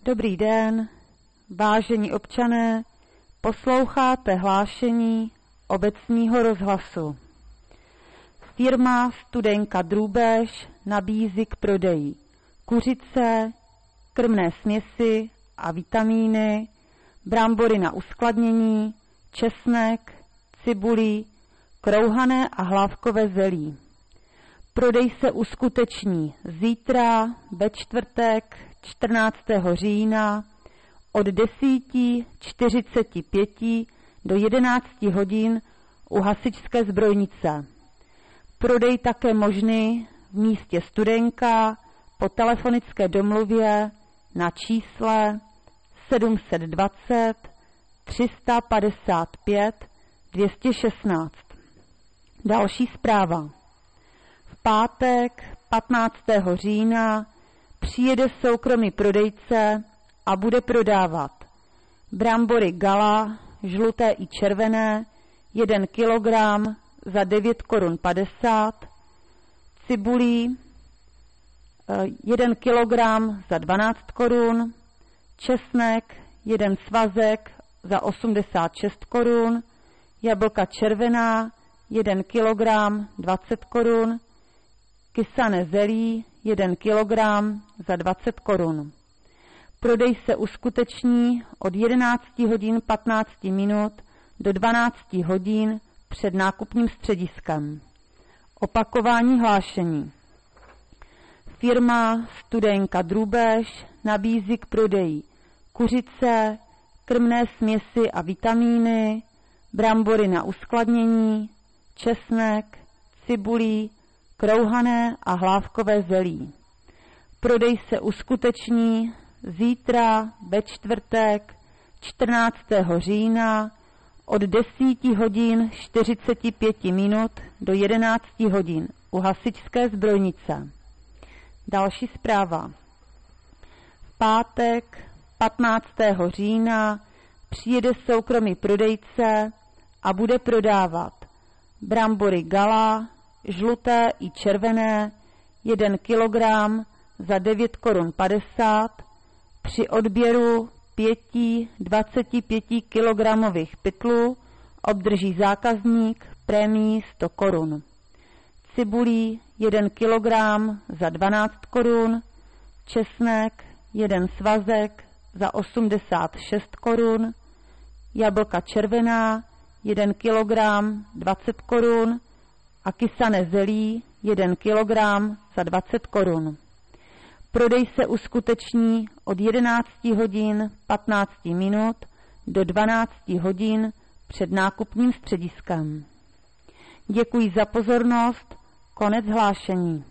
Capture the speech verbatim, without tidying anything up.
Dobrý den, vážení občané, posloucháte hlášení obecního rozhlasu. Firma Studenka Drůbež nabízí k prodeji kuřice, krmné směsi a vitamíny, brambory na uskladnění, česnek, cibuli, krouhané a hlávkové zelí. Prodej se uskuteční zítra ve čtvrtek čtrnáctého října od deset čtyřicet pět do jedenáct hodin u hasičské zbrojnice. Prodej také možný v místě Studenka po telefonické domluvě na čísle sedm set dvacet tři sta padesát pět dvě stě šestnáct. Další zpráva. V pátek patnáctého října přijede soukromý prodejce a bude prodávat brambory Gala, žluté i červené, jeden kilogram za devět korun padesát, cibulí jeden kilogram za dvanáct korun, česnek jeden svazek za osmdesát šest korun, jablka červená jeden kilogram dvacet korun, kysané zelí jeden kilogram za dvacet korun. Prodej se uskuteční od jedenáct hodin patnáct minut do dvanáct hodin před nákupním střediskem. Opakování hlášení. Firma Studenka Drůbež nabízí k prodeji kuřice, krmné směsi a vitamíny, brambory na uskladnění, česnek, cibuli, krouhané a hlávkové zelí. Prodej se uskuteční zítra ve čtvrtek čtrnáctého října od deset hodin čtyřicet pět minut do jedenáct hodin u hasičské zbrojnice. Další zpráva. V pátek patnáctého října přijede soukromý prodejce a bude prodávat brambory Gala, žluté i červené, jeden kilogram za devět korun padesát, při odběru pěti dvaceti pěti kilogramových pytlů obdrží zákazník prémii sto korun. Cibulí jeden kilogram za dvanáct korun, česnek jeden svazek za osmdesát šest korun, jablka červená jeden kilogram dvacet korun a kysané zelí jeden kilogram za dvacet korun. Prodej se uskuteční od jedenáct hodin patnáct minut do dvanáct hodin před nákupním střediskem. Děkuji za pozornost, konec hlášení.